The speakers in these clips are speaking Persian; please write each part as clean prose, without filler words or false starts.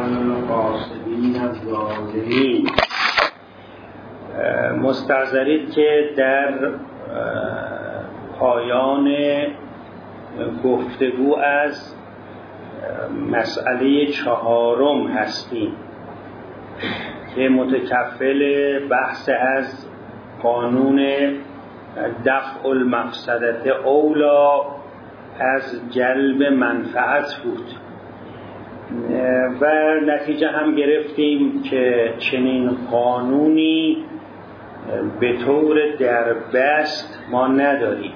القاصدین الظالمین. مستحضرید که در پایان گفتگو از مسئله 4 هستیم که متکفل بحث از قانون دفع المفسدة اولی از جلب منفعت بود و نتیجه هم گرفتیم که چنین قانونی به طور دربست ما نداریم.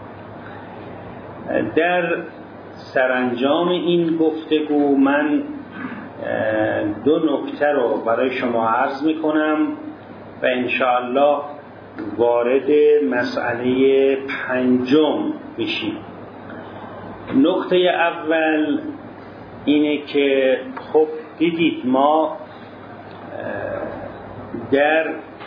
در سرانجام این گفتگو من 2 نکته رو برای شما عرض میکنم و انشاءالله وارد مسئله 5 میشیم. نکته اول اینه که خب دیدید ما در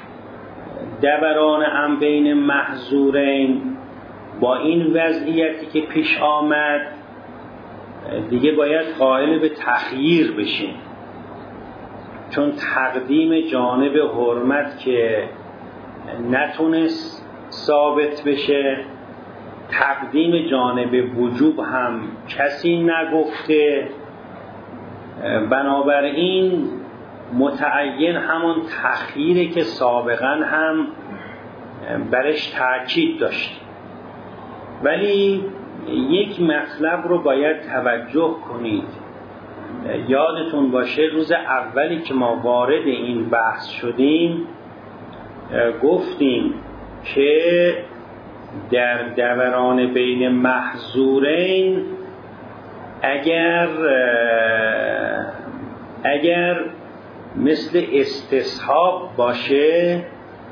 دوران هم بین محظورین با این وضعیتی که پیش آمد دیگه باید قائل به تخییر بشیم، چون تقدیم جانب حرمت که نتونست ثابت بشه، تقدیم جانب وجوب هم کسی نگفته، بنابراین متعین همون تخییره که سابقا هم برش تاکید داشت. ولی یک مطلب رو باید توجه کنید، یادتون باشه روز اولی که ما وارد این بحث شدیم گفتیم که در دوران بین محظورین اگر مثل استصحاب باشه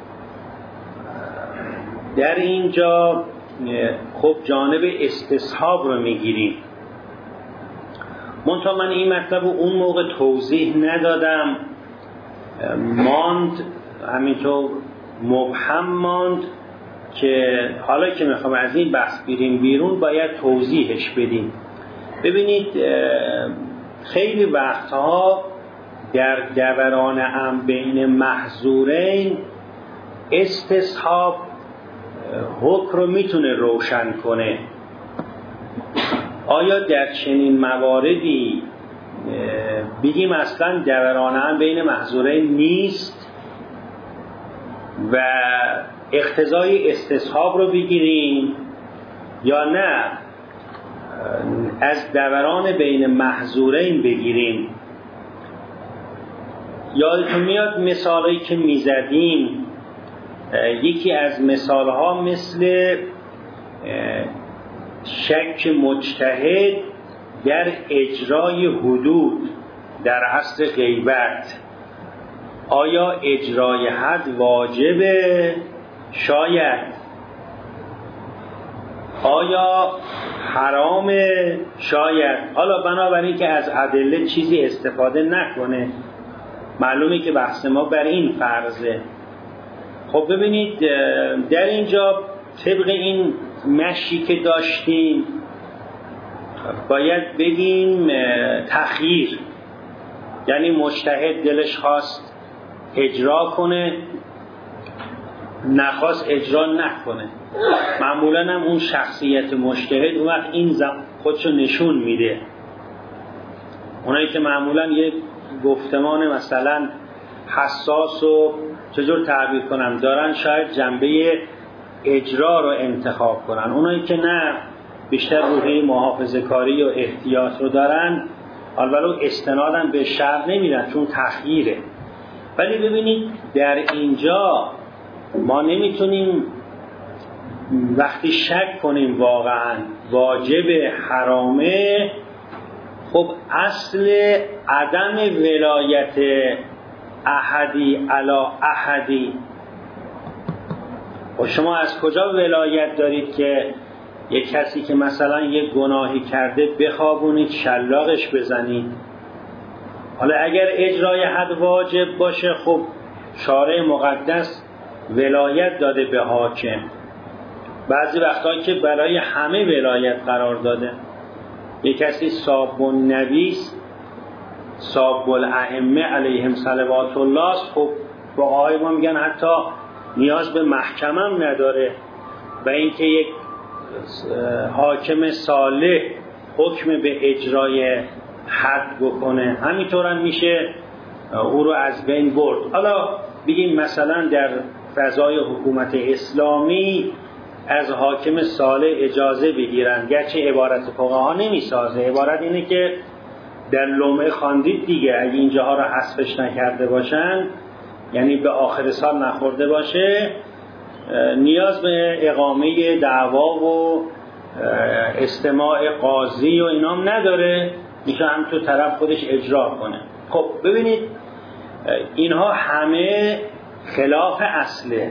در اینجا خب جانب استصحاب رو میگیریم. منتها من این مطلب رو اون موقع توضیح ندادم، ماند همینطور مبهم ماند که حالا که میخوام از این بحث بریم بیرون باید توضیحش بدیم. ببینید خیلی وقتها در دوران هم بین محظورین استصحاب حکم رو میتونه روشن کنه. آیا در چنین مواردی بگیم اصلا دوران هم بین محظورین نیست و اقتضای استصحاب رو بگیریم یا نه از دوران بین محظورین بگیریم؟ یادتون میاد مثالایی که میزدیم، یکی از مثالها مثل شک مجتهد در اجرای حدود در عصر غیبت. آیا اجرای حد واجبه؟ شاید. آیا حرامه؟ شاید. حالا بنابراین که از ادله چیزی استفاده نکنه، معلومه که بحث ما بر این فرضه. خب ببینید در اینجا طبق این مشی که داشتیم باید بگیم تخییر، یعنی مجتهد دلش خواست اجرا کنه، نخواست اجرا نکنه. معمولا هم اون شخصیت مجتهد اون وقت این خودشو نشون میده. اونایی که معمولا یک گفتمان مثلا حساس و چجور تعبیر کنم دارن شاید جنبه اجرا رو انتخاب کنن، اونایی که نه بیشتر روحیه محافظه‌کاری و احتیاط رو دارن ولو استنادن به شرع نمیرن چون تخییره. ولی ببینید در اینجا ما نمیتونیم وقتی شک کنیم واقعا واجب حرامه، خب اصل عدم ولایت احدی علی احدی. و شما از کجا ولایت دارید که یک کسی که مثلا یک گناهی کرده بخوابونید شلاقش بزنید؟ حالا اگر اجرای حد واجب باشه خب شارع مقدس ولایت داده به حاکم، بعضی وقتا که برای همه ولایت قرار داده. یک کسی صابون نویس ساب الائمه علیهم صلوات الله. خب فقهای ما میگن حتی نیاز به محکمه هم نداره و اینکه یک حاکم صالح حکم به اجرای حد بکنه همینطور هم میشه او رو از بین برد. حالا بگیم مثلا در فضای حکومت اسلامی از حاکم صالح اجازه بگیرن، گرچه عبارت فقها نمیسازه، عبارت اینه که در لمعه خواندید دیگه، اگه اینجاها رو حذفش نکرده باشن یعنی به آخر سال نخورده باشه، نیاز به اقامه دعوا و استماع قاضی و اینام نداره، میشه هم تو طرف خودش اجرا کنه. خب ببینید اینها همه خلاف اصله.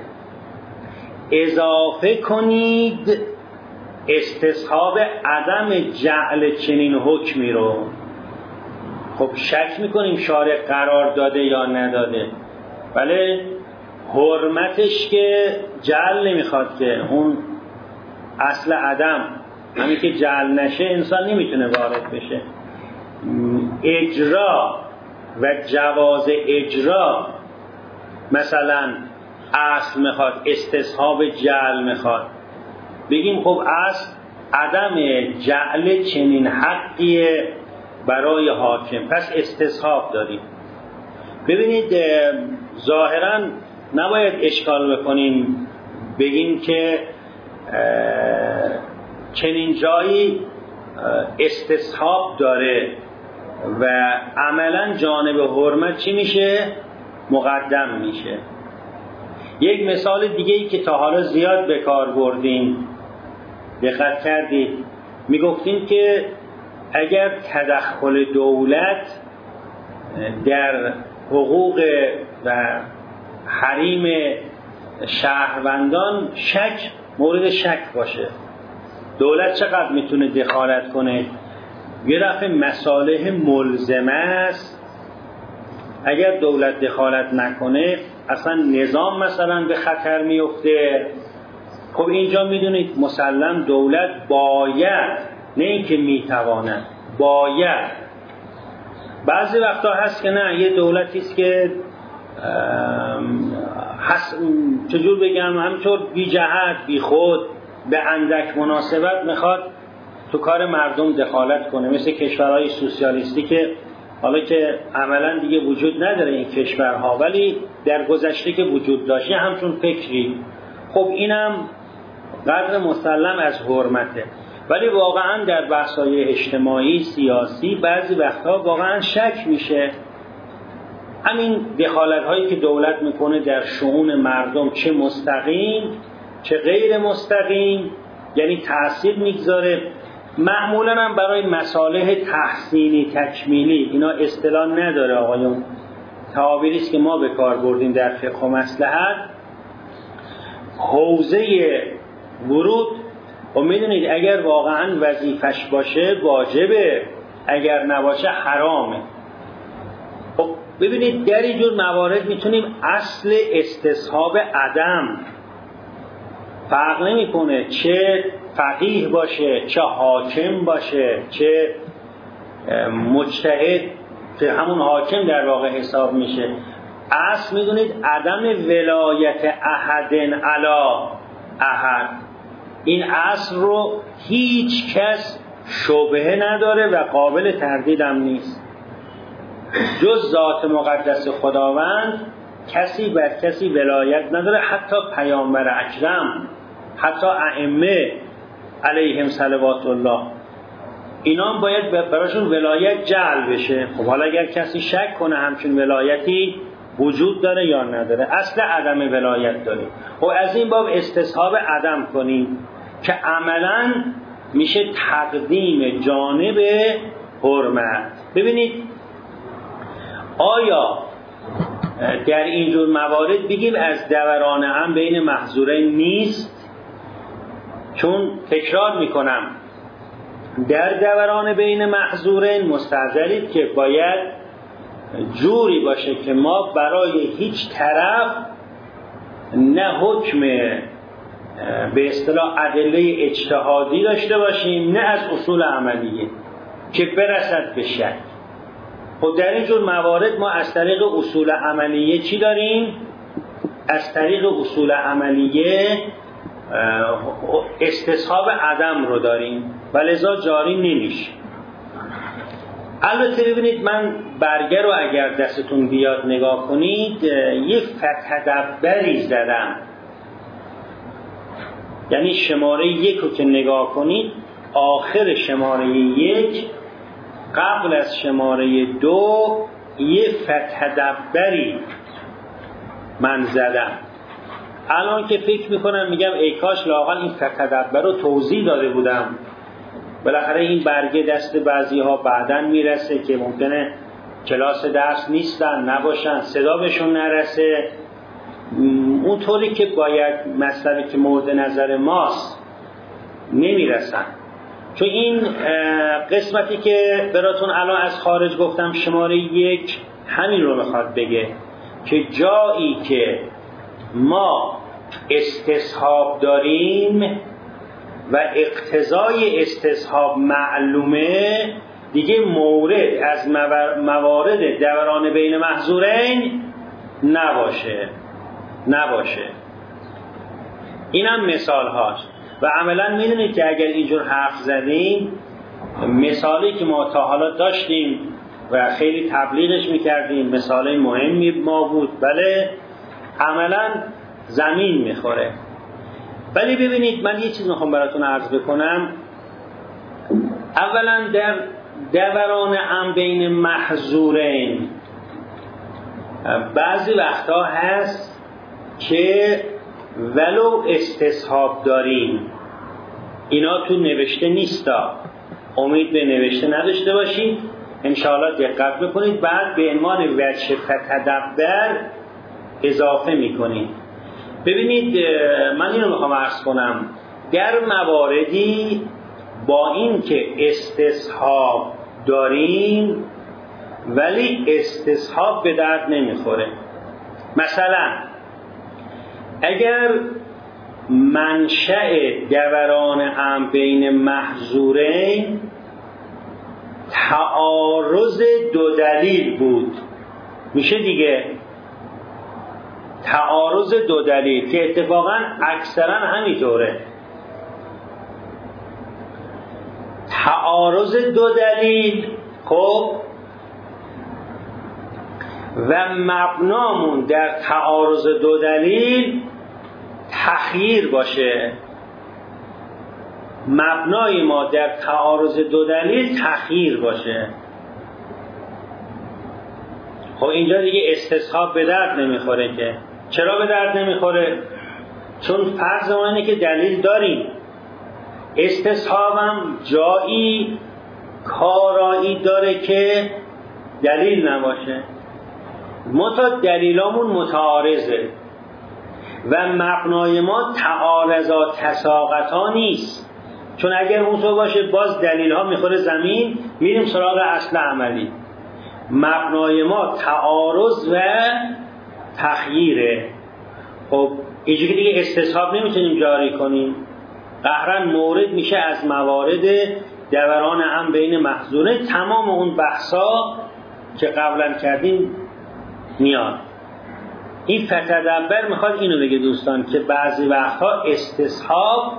اضافه کنید استصحاب عدم جعل چنین حکمی رو. خب شک میکنیم شارع قرار داده یا نداده، بله حرمتش که جعل نمیخواد، که اون اصل عدم همین که جعل نشه انسان نمیتونه وارد بشه. اجرا و جواز اجرا مثلا اصل میخواد، استصحاب جعل میخواد، بگیم خب اصل عدم جعل چنین حقیه برای حاکم، پس استصحاب داریم. ببینید ظاهرا نباید اشکال بکنیم بگیم که چنین جایی استصحاب داره و عملا جانب حرمت چی میشه؟ مقدم میشه. یک مثال دیگه ای که تا حالا زیاد به کار بردیم، دقت کردید، میگفتیم که اگر تدخل دولت در حقوق و حریم شهروندان مورد شک باشه، دولت چقدر میتونه دخالت کنه؟ یه دفعه مصالح ملزمه است، اگر دولت دخالت نکنه اصلا نظام مثلا به خطر میفته. خب اینجا میدونید مسلم دولت باید، نه اینکه میتواند، باید. بعضی وقتا هست که نه، یه دولتی است که چجور بگم، همینطور بی جهت بی خود به اندک مناسبت میخواد تو کار مردم دخالت کنه، مثل کشورهای سوسیالیستی که حالا که عملا دیگه وجود نداره این کشورها، ولی در گذشته که وجود داشته همچون فکری. خب اینم قدر مسلم از حرمته، ولی واقعا در بحث‌های اجتماعی سیاسی بعضی وقتها واقعا شک میشه. همین دخالت‌هایی که دولت میکنه در شؤون مردم، چه مستقیم چه غیر مستقیم، یعنی تأثیر میگذاره. معمولا هم برای مصالح تحسینی تکمیلی، اینا اصطلاح نداره آقایون، تعابیری است که ما به کار بردیم در فقه و مصلحت. حوزه ورود و میدونید اگر واقعا وظیفش باشه واجبه، اگر نباشه حرامه. خب ببینید در این جور موارد میتونیم اصل استصحاب عدم، فرق نمیکنه چه فقیه باشه، چه حاکم باشه، چه مجتهد، که همون حاکم در واقع حساب میشه. اصل میدونید عدم ولایت احد علی احد، این اصل رو هیچ کس شبهه نداره و قابل تردید هم نیست. جز ذات مقدس خداوند کسی بر کسی ولایت نداره، حتی پیامبر اکرم، حتی ائمه علیهم صلوات الله، اینا هم باید براشون ولایت جعل بشه. خب حالا اگر کسی شک کنه همچون ولایتی وجود داره یا نداره، اصل عدم ولایت داریم. و از این باب استصحاب عدم کنیم که عملاً میشه تقدیم جانب حرمت. ببینید آیا در اینجور موارد بگیم از دوران هم بین محظورین نیست؟ چون تکرار میکنم در دوران بین محظورین مستحضرید که باید جوری باشه که ما برای هیچ طرف نه حکم به اصطلاح ادله اجتهادی داشته باشیم، نه از اصول عملیه که برسد به شک. خب در این جور موارد ما از طریق اصول عملیه چی داریم؟ از طریق اصول عملیه استصحاب عدم رو داریم و لذا جاری نمیشه. البته ببینید من برگه رو اگر دستتون بیاد نگاه کنید یک فتدبری زدم، یعنی شماره 1 رو که نگاه کنید آخر شماره 1 قبل از شماره 2 یک فتدبری من زدم. الان که فکر میکنم میگم ای کاش لااقل این فتدبر رو توضیح داده بودم. بالاخره این برگه دست بعضی ها بعداً میرسه که ممکنه کلاس درس نیستن نباشن، صدا بهشون نرسه اونطوری که باید، مطلبی که مورد نظر ماست نمیرسن. چون این قسمتی که براتون الان از خارج گفتم شماره 1 همین رو میخواد بگه که جایی که ما استصحاب داریم و اقتضای استصحاب معلومه دیگه مورد از موارد دوران بین محظورین نباشه. اینم مثال هاست و عملا میدونید که اگر اینجور حرف زدیم مثالی که ما تا حالا داشتیم و خیلی تبلیغش میکردیم مثالی مهمی ما بود، بله عملا زمین میخوره. ولی ببینید من یه چیز میخوام براتون عرض بکنم. اولا در دوران ام بین محظورین بعضی وقتا هست که ولو استصحاب داریم، اینا تو نوشته نیستا، امید به نوشته نداشته باشید، انشاءالله دقت بکنید، بعد به عنوان وجه فتدبر اضافه میکنید. ببینید من اینو میخوام عرض کنم، در مواردی با این که استصحاب داریم ولی استصحاب به درد نمیخوره. مثلا اگر منشأ دوران ام بین محظورین تعارض دو دلیل بود، میشه دیگه تعارض دو دلیل که اتفاقا اکثرا همینطوره. تعارض دو دلیل خب و مبنامون در تعارض دو دلیل تخییر باشه. مبنای ما در تعارض دو دلیل تخییر باشه. خب اینجا دیگه استصحاب به درد نمیخوره. که چرا به درد نمیخوره؟ چون فرض ما اینه که دلیل داریم، استصحابم جایی کارایی داره که دلیل نباشه. دلیلامون متعارضه و مبنای ما تعارضات تساقطا نیست، چون اگر اونطور باشه باز دلیل ها میخوره زمین، میریم سراغ اصل عملی. مبنای ما تعارض و تخییره. خب اینجوری دیگه استصحاب نمیتونیم جاری کنیم، قهرن مورد میشه از موارد دوران هم بین محظوره. تمام اون بحثا که قبلا کردیم میاد. این فتدبر میخواد اینو بگه دوستان که بعضی وقتها استصحاب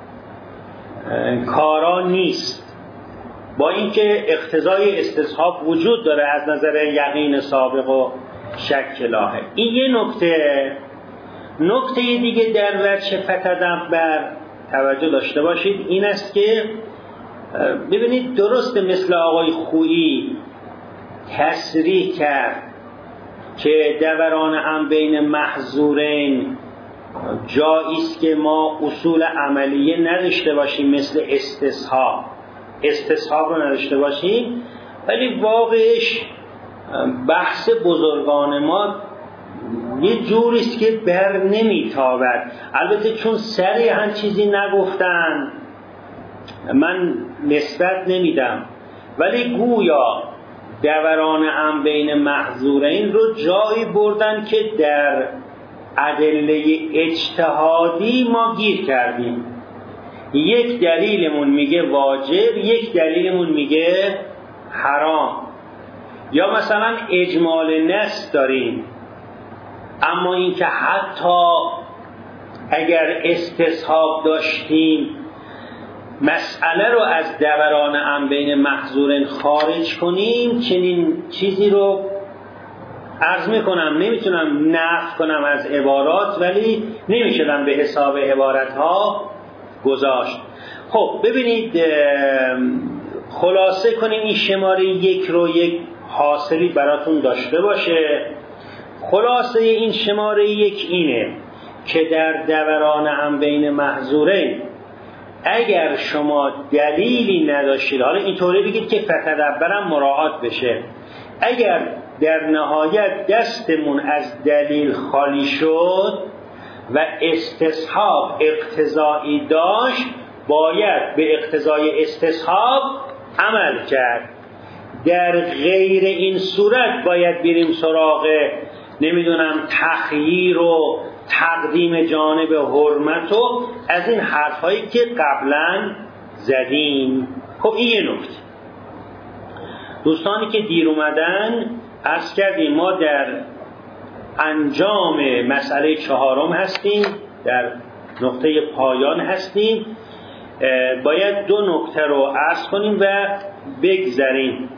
کارا نیست، با اینکه اقتضای استصحاب وجود داره از نظر یقین سابق و شک لاحق. این یه نکته دیگه در وجه فتدبر توجه داشته باشید این است که ببینید درسته مثل آقای خویی تصریح کرد که دوران هم بین محظورین جاییست که ما اصول عملیه نداشته باشیم مثل استصحاب رو نداشته باشیم، ولی واقعش بحث بزرگان ما یه جوریست که بر نمیتابد. البته چون سریع هم چیزی نگفتن من نسبت نمیدم، ولی گویا دوران هم بین محظورین رو جایی بردن که در ادله اجتهادی ما گیر کردیم. یک دلیلمون میگه واجب، یک دلیلمون میگه حرام. یا مثلا اجمال نص داریم، اما اینکه حتی اگر استصحاب داشتیم مسئله رو از دوران ام بین محظورین خارج کنیم، چنین چیزی رو عرض میکنم نمیتونم نفی کنم از عبارات، ولی نمیشدم به حساب عبارتها گذاشت. خب ببینید، خلاصه کنیم این شماره 1 رو یک حاصلی براتون داشته باشه. خلاصه این شماره 1 اینه که در دوران ام بین محظورین اگر شما دلیلی نداشتید، حالا اینطوری بگید که فتدبرم مراعات بشه، اگر در نهایت دستمون از دلیل خالی شد و استصحاب اقتضایی داشت، باید به اقتضای استصحاب عمل کرد. در غیر این صورت باید بریم سراغ تخییر و تقدیم جانب حرمت و از این حرفایی که قبلا زدیم. خب این یه نکته. دوستانی که دیر اومدن عرض کردیم ما در انجام مسئله 4 هستیم، در نقطه پایان هستیم. باید 2 نکته رو عرض کنیم و بگذریم.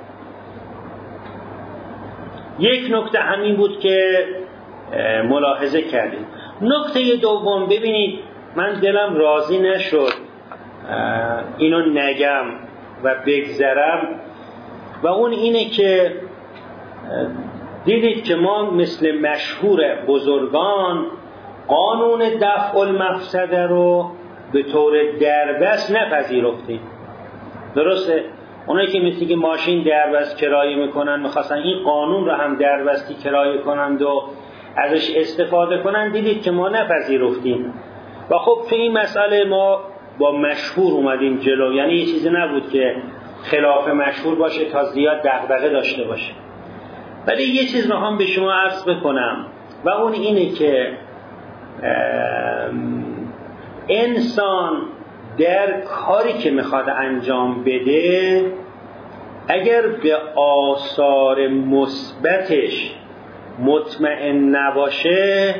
یک نکته همین بود که ملاحظه کردیم. نکته دوم، ببینید من دلم راضی نشد اینو نگم و بگذرم، و اون اینه که دیدید که ما مثل مشهور بزرگان قانون دفع المفسده رو به طور دربست نپذیرفتیم. درسته؟ اونایی که مثل که ماشین دربست کرایه میکنن میخواستن این قانون رو هم دربستی کرایه کنند و ازش استفاده کنن، دیدید که ما نپذیرفتیم. و خب تو این مسئله ما با مشهور اومدیم جلو، یعنی یه چیزی نبود که خلاف مشهور باشه تا زیاد دغدغه داشته باشه. ولی یه چیز رو هم به شما عرض بکنم و اون اینه که انسان در کاری که میخواد انجام بده اگر به آثار مثبتش مطمئن نباشه،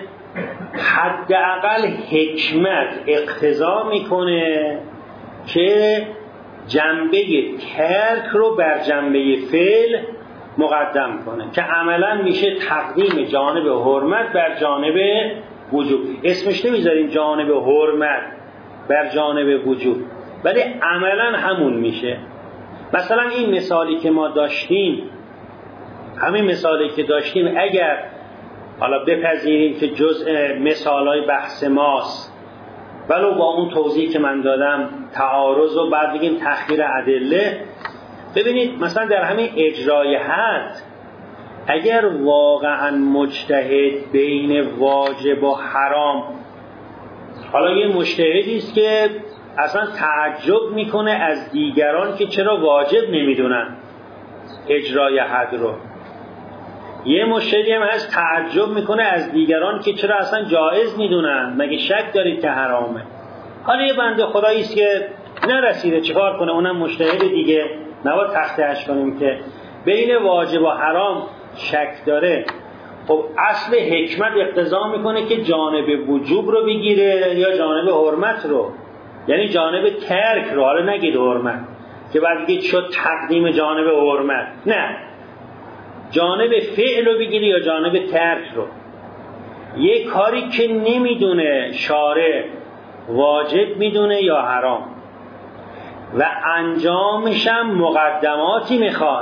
حداقل حکمت اقتضا میکنه که جنبه ترک رو بر جنبه فعل مقدم کنه، که عملا میشه تقدیم جانب حرمت بر جانب وجوب. اسمش نمیذاریم جانب حرمت بر جانب وجوب، ولی عملا همون میشه. مثلا این مثالی که ما داشتیم، همین مثالی که داشتیم اگر حالا بپذیریم که جزء مثالای بحث ماست، ولو با اون توضیحی که من دادم تعارض و بعد بگیم تخییر ادله، ببینید مثلا در همین اجرای حد اگر واقعا مجتهد بین واجب و حرام، حالا یه مجتهدی است که اصلا تعجب میکنه از دیگران که چرا واجب نمیدونن اجرای حد رو، یه مجتهدی هم هست تعجب میکنه از دیگران که چرا اصلا جایز میدونن، مگه شک دارید که حرامه. حالا یه بنده خدایی است که نرسیده، چیکار کنه؟ اونم مجتهد دیگه، نباید تخطئش کنیم که بین واجب و حرام شک داره. خب اصل حکمت اقتضا میکنه که جانب وجوب رو بگیره یا جانب حرمت رو، یعنی جانب ترک رو، حالا نگید حرمت که بعد بگید شد تقدیم جانب حرمت، نه، جانب فعل رو بگیری یا جانب ترک رو. یه کاری که نمیدونه شارع واجب میدونه یا حرام و انجامش هم مقدماتی میخواد،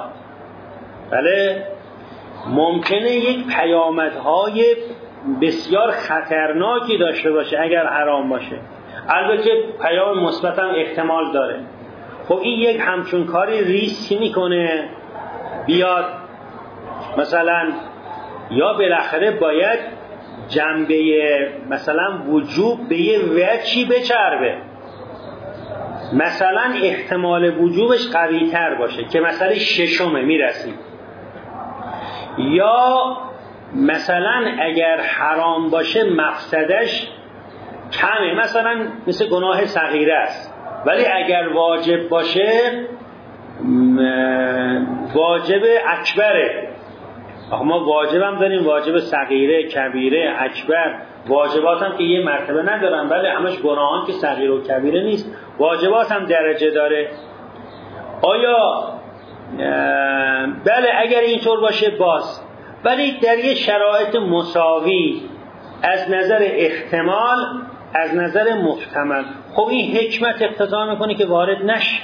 بله ممکنه یک پیامدهای بسیار خطرناکی داشته باشه اگر حرام باشه، البته پیام مثبت هم احتمال داره. خب این یک همچون کاری ریسک میکنه بیاد مثلا، یا بالاخره باید جنبه مثلا وجوب به یه وجهی بچربه، مثلا احتمال وجوبش قوی تر باشه که مثلا 6 میرسیم، یا مثلا اگر حرام باشه مفسدش کمه، مثلا مثل گناه صغیره است، ولی اگر واجب باشه واجب اکبره، آخه ما واجب هم داریم، واجب صغیره، کبیره، اکبر. واجبات هم که یه مرتبه ندارن، ولی همش گناهان که صغیره و کبیره نیست، واجبات هم درجه داره. آیا بله اگر اینطور باشه باز، ولی در یه شرایط مساوی از نظر احتمال، از نظر محتمل، خب این حکمت اقتضا میکنه که وارد نشه.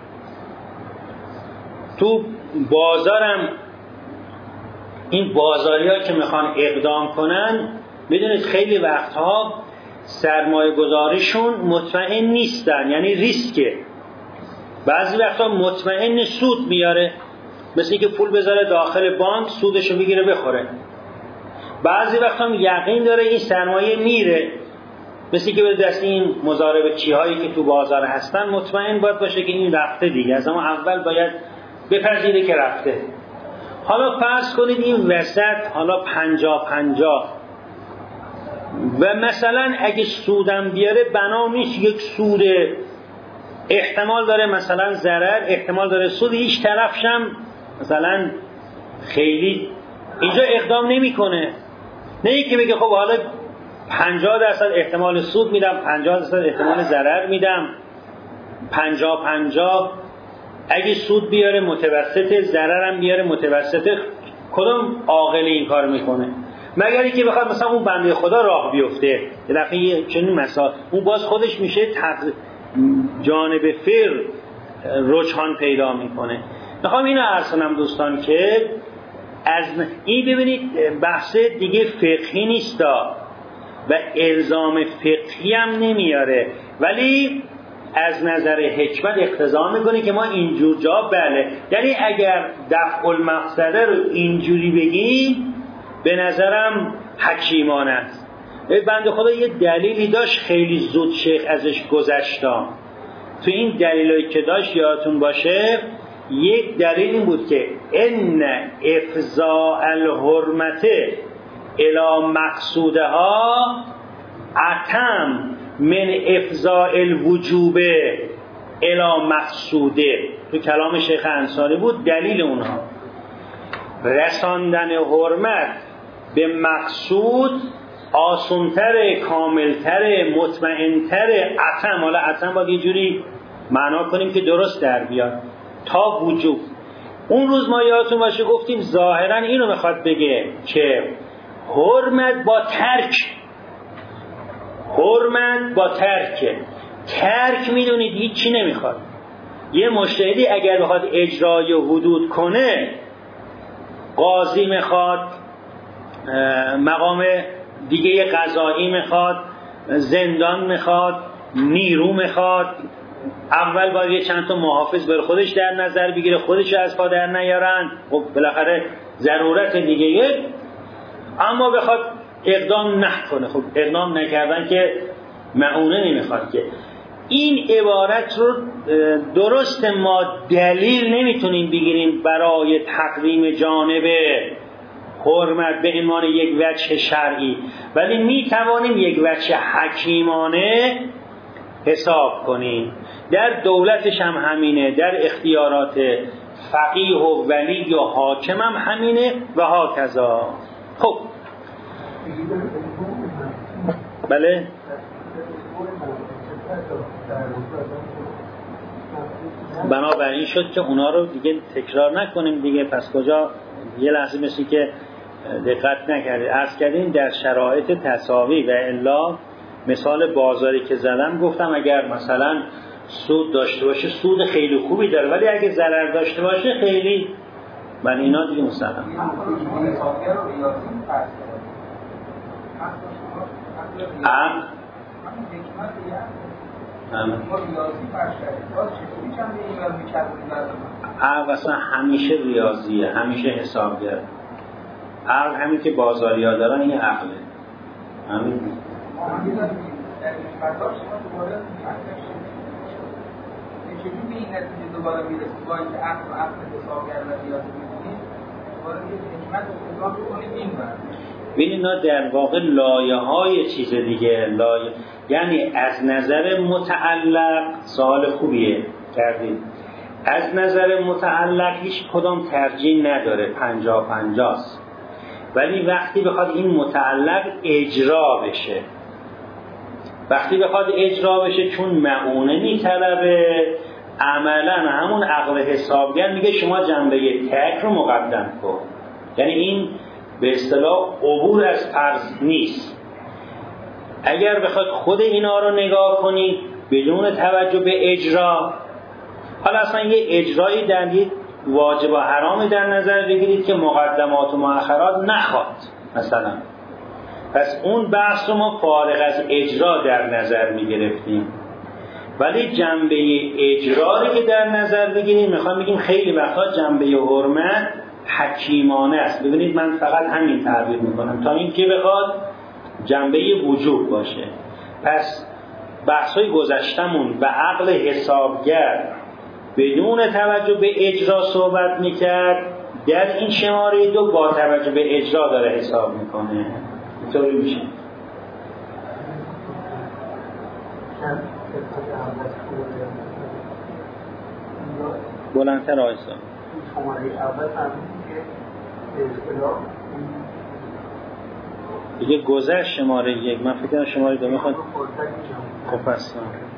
تو بازارم این بازاری ها که میخوان اقدام کنن، میدونید خیلی وقتها سرمایه گذاریشون مطمئن نیستن، یعنی ریسکه. بعضی وقتا مطمئن سود میاره، مثل اینکه پول بذاره داخل بانک سودشو بگیره بخوره. بعضی وقتا یقین داره این سرمایه میره، مثل اینکه به دست این مضاربچی هایی که تو بازار هستن مطمئن باید باشه که این رفته دیگه، از اما اول باید بپذیره که رفته. حالا فرض کنید این وسط حالا 50-50 و مثلا اگه سودم بیاره بنا نیست یک سود، احتمال داره مثلا ضرر، احتمال داره سود، هیچ طرفشم مثلا خیلی اینجا اقدام نمیکنه. نه اینکه بگه خب حالا 50% احتمال سود میدم، 50% احتمال ضرر میدم، 50-50. اگه سود بیاره متوسط، ضررم بیاره متوسط، کدوم عاقل این کار میکنه؟ مگر اینکه بخواد مثلا اون بنده خدا راه بیفته، یه دفعه چنین مسائل، اون باز خودش میشه جانب فعل رجحان پیدا میکنه. میخوام اینو عرض کنم دوستان که از این ببینید بحث دیگه فقهی نیستا و الزام فقهی هم نمیاره، ولی از نظر حکمت اقتضا میکنه که ما اینجور جا بله، یعنی اگر دفع المقصده رو اینجوری بگیم به نظرم حکیمانه است. بنده خدا یه دلیلی داشت خیلی زود شیخ ازش گذشتا. تو این دلیلی که داشت یادتون باشه، یک دلیل این بود که ان افضاء الحرمت الی مقصودها اتم من افضاء الوجوب الی مقصوده. تو کلام شیخ انصاری بود دلیل اونها. رساندن حرمت به مقصود آسان‌تر، کاملتر، مطمئنتر. اتم، حالا اتم باید یه جوری معنا کنیم که درست در بیاد، تا وجوب. اون روز ما یادتون باشه گفتیم ظاهرا اینو میخواد بگه که حرمت با ترک، حرمت با ترک میدونید هیچی نمیخواد. یه مجتهدی اگر بخواد اجرای حدود کنه، قاضی میخواد، مقام دیگه قضایی میخواد، زندان میخواد، نیرو میخواد، اول باید یه چند تا محافظ بر خودش در نظر بگیره، خودش از پا در نیارن، خب بالاخره ضرورت دیگه. اما بخواد اقدام نکنه، خب اقدام نکردن که معونه نمیخواد. که این عبارت رو درست ما دلیل نمیتونیم بگیریم برای تقدیم جانب حرمت به عنوان یک وجه شرعی، ولی میتوانیم یک وجه حکیمانه حساب کنیم. در دولتش هم همینه، در اختیارات فقیه و ولی و حاکم هم همینه و هاکذا. خب بله، بنابراین شد که اونا رو دیگه تکرار نکنیم دیگه. پس کجا یه لحظه مثل که دقت نکردید عرض کردیم در شرایط تساوی، و الا مثال بازاری که زدم گفتم اگر مثلا سود داشته باشه سود خیلی خوبی داره، ولی اگه ضرر داشته باشه خیلی، من اینا دیگه مستقیم اصلا همیشه ریاضیه، همیشه حسابگر. عقل همین که بازاری ها دارن این عقله همین. چجوری به این نتیجه دوباره میرسید با اینکه عقل و عقل حسابگر و ریاضی می‌کنید دوباره یه حکمت استدلال بکنید این ببینید اینا در واقع لایه‌های چیز دیگه، یعنی از نظر متعلق سوال خوبیه کردید. از نظر متعلق هیچ کدام ترجیح نداره، 50-50 است. ولی وقتی بخواد این متعلق اجرا بشه، وقتی بخواد اجرا بشه چون معونه میطلبه، عملا همون عقل حسابگر میگه شما جنبه تک رو مقدم کن. یعنی این به اصطلاح عبور از فرض نیست. اگر بخواد خود اینا رو نگاه کنید بدون توجه به اجرا، حالا اصلا یه اجرایی در یک واجب و حرامی در نظر بگیرید که مقدمات و مؤخرات نخواد مثلا، پس اون بحث رو ما فارغ از اجرا در نظر میگرفتیم. ولی جنبه اجرایی که در نظر بگیریم میخوام بگیم خیلی وقتا جنبه حرمت حکیمانه است. ببینید من فقط همین تعبیر میکنم تا اینکه بخواد جنبه وجوب باشه. پس بحثای گذشتمون و عقل حسابگر بدون توجه به اجرا صحبت میکرد، در این شماره 2 با توجه به اجرا داره حساب میکنه. اینطوری میشه. بلندتر آیسا. دیگه گذشت شماره 1. من فکر کنم شماره 2 میخواد. خب پس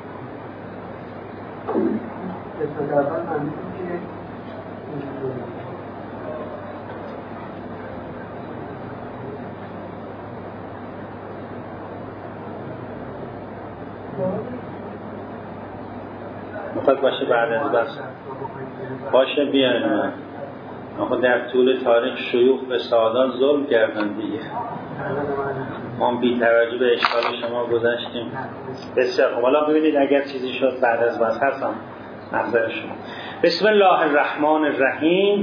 میخواد باشه بعد از بس باشه بیاین. آخه در طول تاریخ شیوخ به سادات ظلم کردن دیگه، ما بی توجه به اشکال شما گذاشتیم. بسیار خب، حالا ببینید اگر چیزی شد بعد از بس هستم نظر شما. بسم الله الرحمن الرحیم.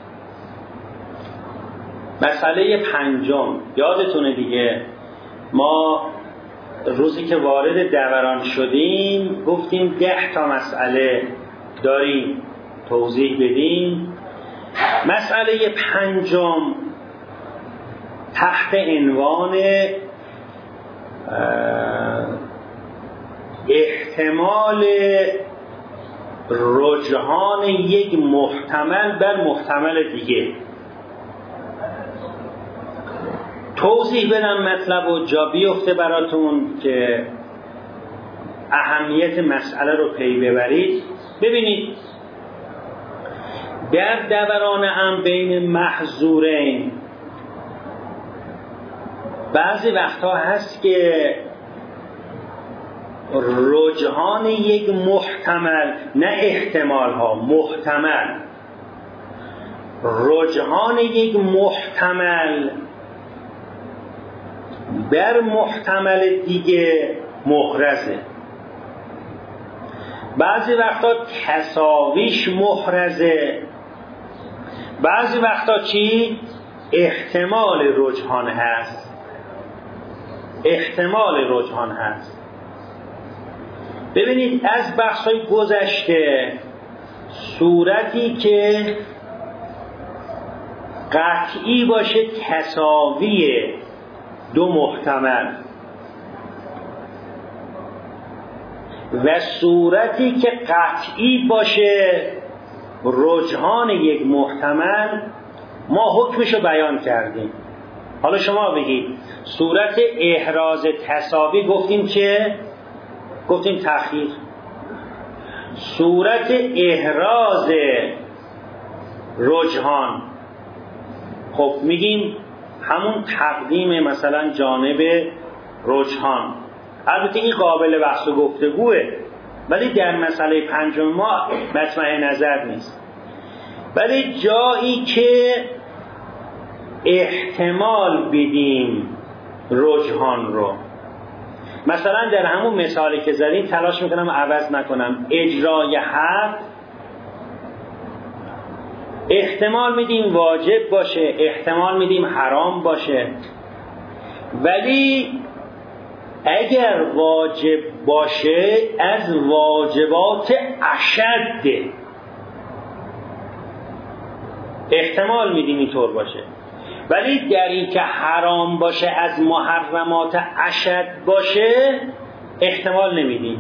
مسئله 5. یادتونه دیگه ما روزی که وارد دوران شدیم گفتیم 10 تا مسئله داریم توضیح بدیم. مسئله 5 تحت عنوان احتمال رجحان یک محتمل بر محتمل دیگه. توضیح بدم مطلب و جا بیفته براتون که اهمیت مسئله رو پی ببرید. ببینید در دوران هم بین محظورین بعضی وقتا هست که رجحان یک محتمل، نه احتمال ها، محتمل، رجحان یک محتمل بر محتمل دیگه محرزه. بعضی وقتا تساویش محرزه، بعضی وقتا چی؟ احتمال رجحان هست. احتمال رجحان هست. ببینید از بحث‌های گذشته صورتی که قطعی باشه تساوی دو محتمل و صورتی که قطعی باشه رجحان یک محتمل، ما حکمشو بیان کردیم. حالا شما بگید صورت احراز تساوی گفتیم که گفتیم تأخیر. صورت احراز رجحان خب میگیم همون تقدیم مثلا جانب رجحان. البته این قابل بحث و گفتگوه ولی در مسئله 5 ما مطمع نظر نیست. ولی جایی که احتمال بدیم رجحان رو، مثلا در همون مثالی که زدیم تلاش میکنم عوض نکنم، اجرای حد احتمال میدیم واجب باشه، احتمال میدیم حرام باشه، ولی اگر واجب باشه از واجبات اشد احتمال میدیم اینطور باشه، ولی در این که حرام باشه از محرمات اشد باشه احتمال نمیدیم.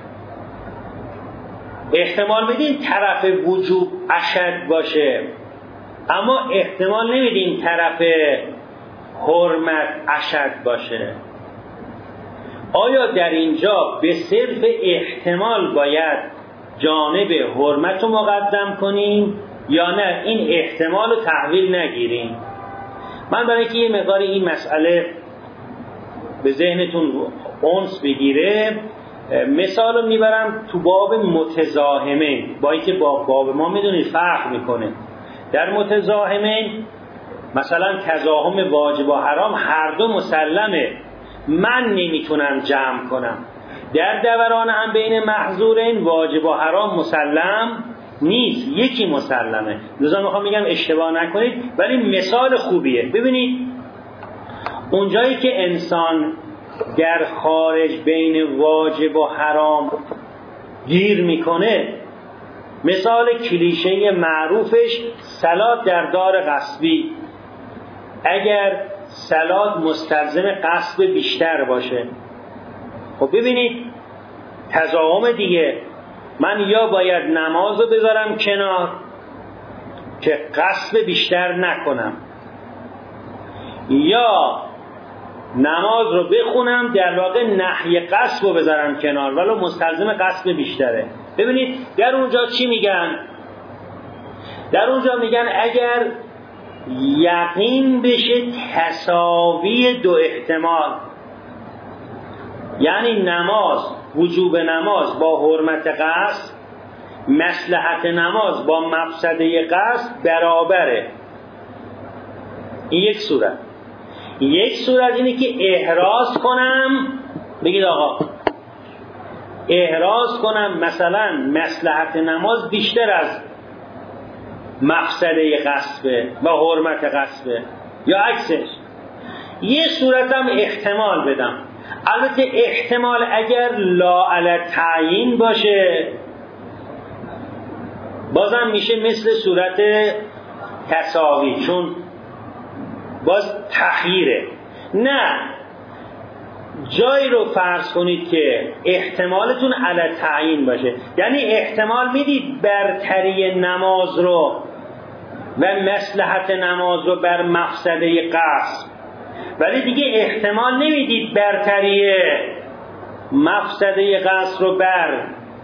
احتمال میدیم طرف وجوب اشد باشه اما احتمال نمیدیم طرف حرمت اشد باشه، آیا در اینجا به صرف احتمال باید جانب حرمت رو مقدم کنیم یا نه این احتمال رو تحویل نگیریم؟ من برای اینکه یه مقدار این مسئله به ذهنتون انس بگیره مثال رو میبرم تو باب متزاحمین، با اینکه باب ما میدونید فرق میکنه. در متزاحمین مثلا تزاحم واجب و حرام هر دو مسلمه، من نمیتونم جمع کنم. در دوران هم بین محظورین واجب و حرام مسلم نیست، یکی مسلمه. لذا میخوام میگم اشتباه نکنید، ولی مثال خوبیه. ببینید اونجایی که انسان در خارج بین واجب و حرام گیر میکنه، مثال کلیشه معروفش صلات در دار غصبی، اگر صلات مستلزم غصب بیشتر باشه، خب ببینید تزاحم دیگه، من یا باید نماز رو بذارم کنار که غصب بیشتر نکنم، یا نماز رو بخونم در واقع نهی غصب رو بذارم کنار ولو مستلزم غصب بیشتره. ببینید در اونجا چی میگن؟ در اونجا میگن اگر یقین بشه تساوی دو احتمال، یعنی نماز، وجوب نماز با حرمت قصد، مصلحت نماز با مفسده قصد برابره. این یک صورت. یک صورت اینه که احراز کنم، بگید آقا احراز کنم مثلا مصلحت نماز بیشتر از مفسده قصبه و حرمت قصبه، یا عکسش. یه صورت هم احتمال بدم، البته احتمال اگر لا علی تعیین باشه بازم میشه مثل صورت تساوی، چون باز تخییره. نه، جایی رو فرض کنید که احتمالتون علی تعیین باشه، یعنی احتمال میدید برتری نماز رو و مصلحت نماز رو بر مفسده قصد، ولی دیگه احتمال نمیدید برتری مفسده قصد رو بر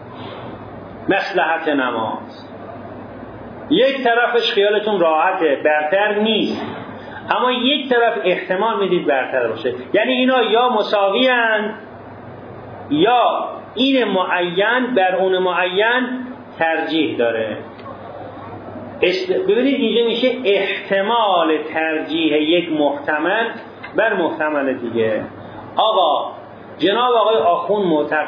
مصلحت نماز. یک طرفش خیالتون راحته برتر نیست، اما یک طرف احتمال میدید برتر باشه، یعنی اینا یا مساوی هستند یا این معین بر اون معین ترجیح داره. ببینید اینجا میشه احتمال ترجیح یک محتمل بر محتمل دیگه. آقا جناب آقای آخوند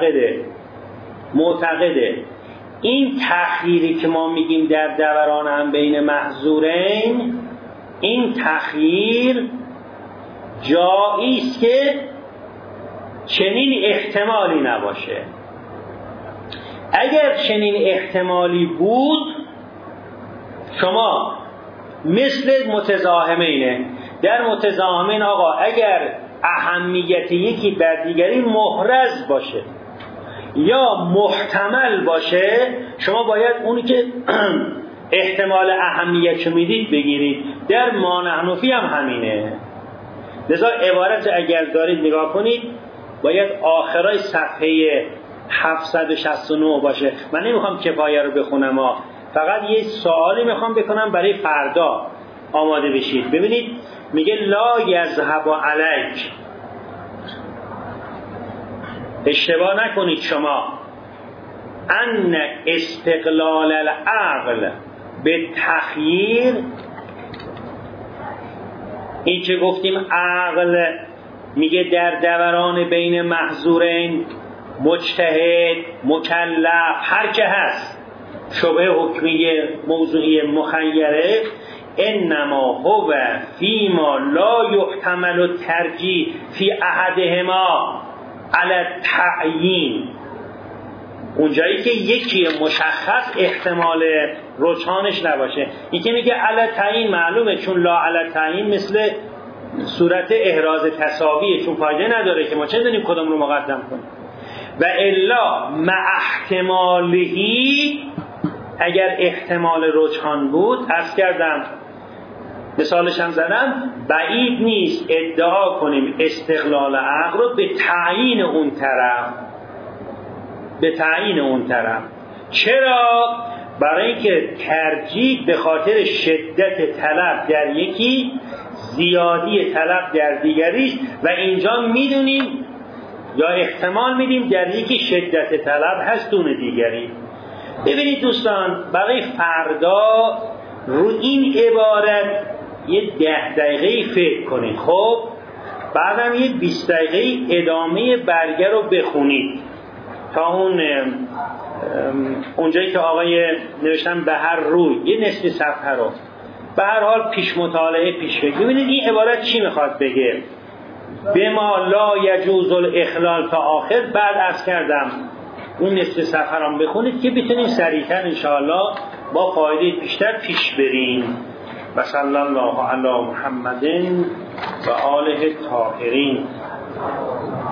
معتقده این تخییری که ما میگیم در دوران هم بین محظورین، این تخییر جایی است که چنین احتمالی نباشه. اگر چنین احتمالی بود شما مثل متزاحمینه، در متزاحمین آقا اگر اهمیت یکی بر دیگری محرز باشه یا محتمل باشه، شما باید اونی که احتمال اهمیت رو میدید بگیرید. در ما نحن فی هم همینه. لذا عبارت اگر دارید نگاه کنید باید آخرای صفحه 769 باشه. من نمیخوام کفایه رو بخونم فقط یه سوالی میخوام بکنم برای فردا آماده بشید. ببینید میگه لا یذهب علیک، اشتباه نکنید شما، ان استقلال العقل به تخییر، این که گفتیم عقل میگه در دوران بین محظورین مجتهد مکلف هر که هست شبه حکمیه موضوعی مخیره، انما هو فیما لا یحتمل الترجیح فی احدهما علی التعیین، اونجایی که یکی مشخص احتمال رجحانش نباشه. این که میگه علی تعیین معلومه، چون لا علی تعیین مثل صورت احراز تساویه، چون فایده نداره که ما چه دونیم کدوم رو مقدم کنیم. و الا مع احتمالهی، اگر احتمال رجحان بود، عرض کردم مثالش هم زدم، بعید نیست ادعا کنیم استقلال عقل رو به تعیین اون طرف. چرا؟ برای اینکه ترجیح به خاطر شدت طلب در یکی، زیادی طلب در دیگری، و اینجا میدونیم یا احتمال میدیم در یکی شدت طلب هست دون دیگری. ببینید دوستان، برای فردا رو این عبارت یه 10 دقیقه فکر کنید، خب بعدم یه 20 دقیقه ادامه برگه رو بخونید تا اونجایی که آقای نوشتن به هر روی یه نصف صفحه رو به هر حال پیش مطالعه پیش فکر. ببینید این عبارت چی میخواد بگه. بما لا یجوز الاخلال تا آخر. بعد عرض کردم اون نصف صفحه رو بخونید که بتونیم سریعتر انشاءالله با فایده بیشتر پیش بریم. و صلی الله علی محمد و آله الطاهرین.